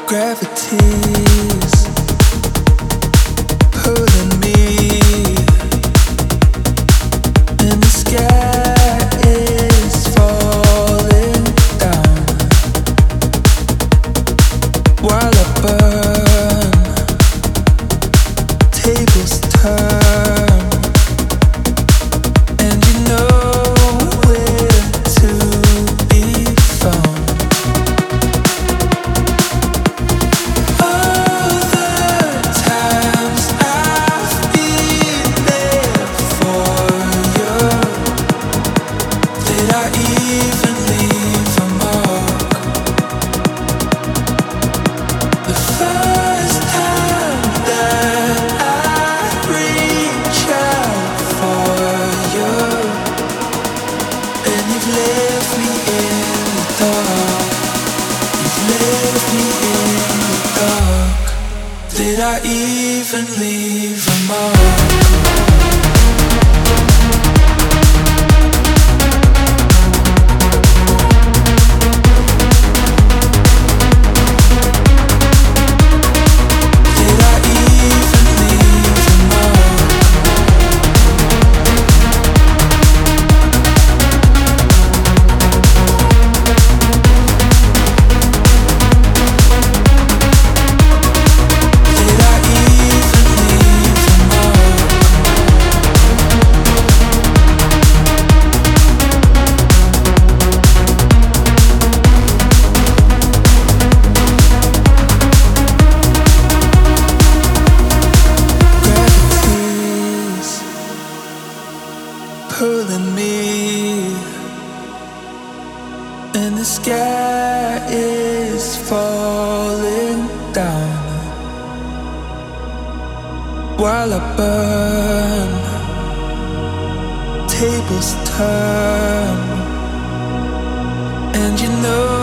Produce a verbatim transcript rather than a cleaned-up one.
Gravity's pulling me, and the sky is falling down while I burn. Tables turn, and you know where to be found. Did I even leave a mark? Pulling me, and the sky is falling down while I burn. Tables turn, and you know